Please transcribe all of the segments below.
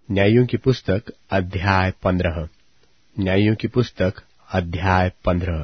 न्यायों की पुस्तक अध्याय 15। न्यायों की पुस्तक अध्याय 15।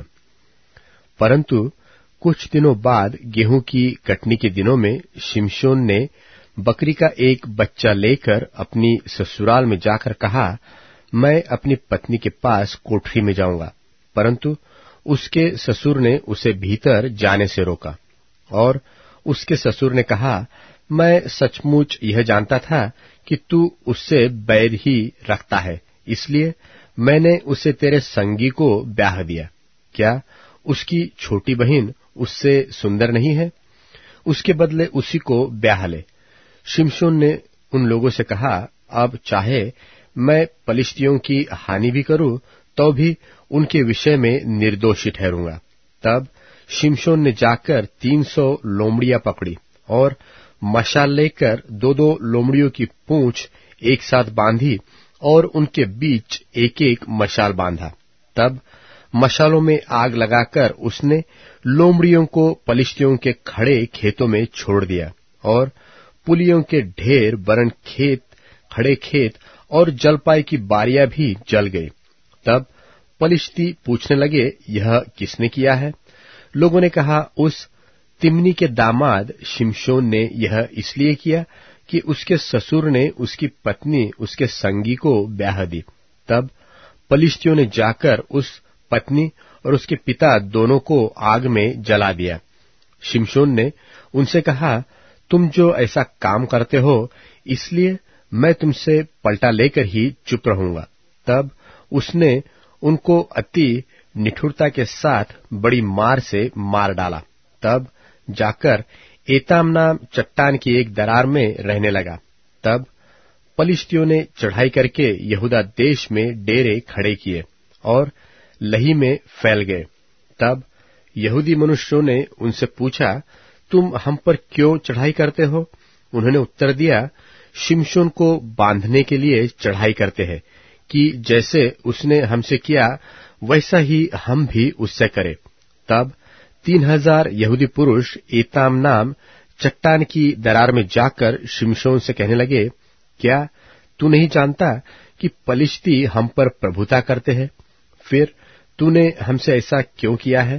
परंतु कुछ दिनों बाद गेहूं की कटनी के दिनों में शिमशोन ने बकरी का एक बच्चा लेकर अपनी ससुराल में जाकर कहा, मैं अपनी पत्नी के पास कोठरी में जाऊंगा। परंतु उसके ससुर ने उसे भीतर जाने से रोका। और उसके ससुर ने कहा, मैं सचमुच यह जानता था कि तू उससे बैर ही रखता है, इसलिए मैंने उसे तेरे संगी को ब्याह दिया। क्या उसकी छोटी बहन उससे सुंदर नहीं है? उसके बदले उसी को ब्याह ले। शिमशोन ने उन लोगों से कहा, अब चाहे मैं पलिश्तियों की हानि भी करूं तो भी उनके विषय में निर्दोषी ठहरूंगा। तब शिमशोन ने जाकर 300 लोमड़ियां पकड़ी और मशाल लेकर 2-2 लोमड़ियों की पूंछ एक साथ बांधी और उनके बीच एक एक मशाल बांधा। तब मशालों में आग लगाकर उसने लोमड़ियों को पलिश्तियों के खड़े खेतों में छोड़ दिया और पुलियों के ढेर, वरन खड़े खेत और जलपाई की बारियां भी जल गई। तब पलिश्ती पूछने लगे, यह किसने किया है? लोगों ने कहा, उस तिम्नी के दामाद शिमशोन ने यह इसलिए किया कि उसके ससुर ने उसकी पत्नी उसके संगी को ब्याह दी। तब पलिश्तियों ने जाकर उस पत्नी और उसके पिता दोनों को आग में जला दिया। शिमशोन ने उनसे कहा, तुम जो ऐसा काम करते हो, इसलिए मैं तुमसे पलटा लेकर ही चुप रहूंगा। तब उसने उनको अति निठुरता के साथ बड़ी मार से मार डाला। तब जाकर एताम नाम चट्टान की एक दरार में रहने लगा। तब पलिश्तियों ने चढ़ाई करके यहूदा देश में डेरे खड़े किए और लही में फैल गए। तब यहूदी मनुष्यों ने उनसे पूछा, तुम हम पर क्यों चढ़ाई करते हो? उन्होंने उत्तर दिया, शिमशोन को बांधने के लिए चढ़ाई करते हैं कि जैसे उसने हमसे किया वैसा ही हम भी उससे करें। तब 3000 यहूदी पुरुष एताम नाम चट्टान की दरार में जाकर शिमशोन से कहने लगे, क्या तू नहीं जानता कि पलिश्ती हम पर प्रभुता करते हैं? फिर तूने हमसे ऐसा क्यों किया है?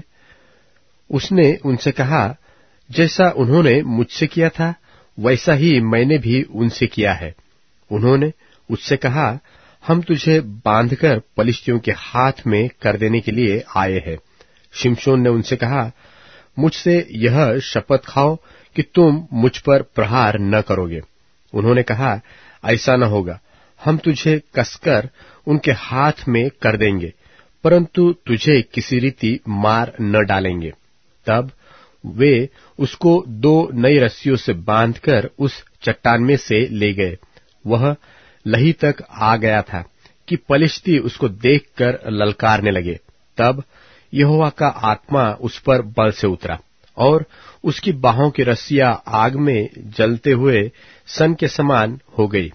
उसने उनसे कहा, जैसा उन्होंने मुझसे किया था वैसा ही मैंने भी उनसे किया है। उन्होंने उससे कहा, हम तुझे बांधकर पलिश्तियों के हाथ में कर देने के लिए आए हैं। शिमशोन ने उनसे कहा, मुझसे यह शपथ खाओ कि तुम मुझ पर प्रहार न करोगे। उन्होंने कहा, ऐसा न होगा, हम तुझे कसकर उनके हाथ में कर देंगे, परंतु तुझे किसी रीति मार न डालेंगे। तब वे उसको 2 नई रस्सियों से बांधकर उस चट्टान में से ले गए। वह लही तक आ गया था कि पलिश्ती उसको देखकर ललकारने लगे। तब यहोवा का आत्मा उस पर बल से उतरा और उसकी बाहों की रस्सियां आग में जलते हुए सन के समान हो गई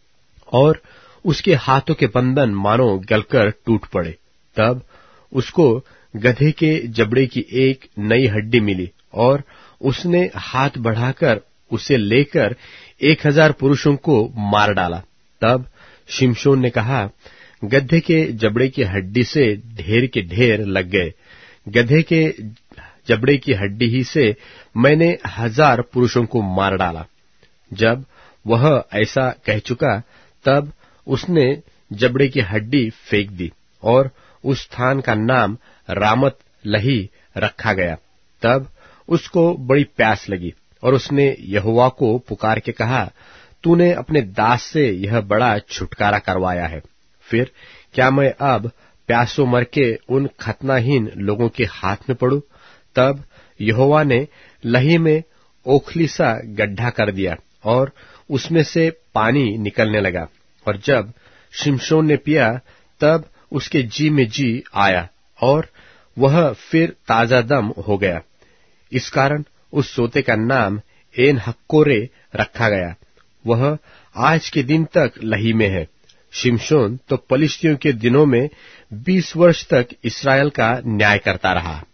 और उसके हाथों के बंधन मानो गलकर टूट पड़े। तब उसको गधे के जबड़े की एक नई हड्डी मिली और उसने हाथ बढ़ाकर उसे लेकर 1000 पुरुषों को मार डाला। तब शिमशोन ने कहा, गधे के जबड़े की हड्डी से ढेर के ढेर लग गए। गधे के जबड़े की हड्डी ही से मैंने 1000 पुरुषों को मार डाला। जब वह ऐसा कह चुका, तब उसने जबड़े की हड्डी फेंक दी और उस स्थान का नाम रामत लही रखा गया। तब उसको बड़ी प्यास लगी और उसने यहोवा को पुकार के कहा, तूने अपने दास से यह बड़ा छुटकारा करवाया है, फिर क्या मैं अब प्यासों मर के उन खतनाहीन लोगों के हाथ में पड़ूं? तब यहोवा ने लही में ओखली सा गड्ढा कर दिया और उसमें से पानी निकलने लगा। और जब शिमशोन ने पिया, तब उसके जी में जी आया और वह फिर ताजा दम हो गया। इस कारण उस सोते का नाम एन हक्कोरे रखा गया। वह आज के दिन तक लही में है। शिमशोन तो पलिश्तियों के दिनों में 20 वर्ष तक इस्राएल का न्याय करता रहा।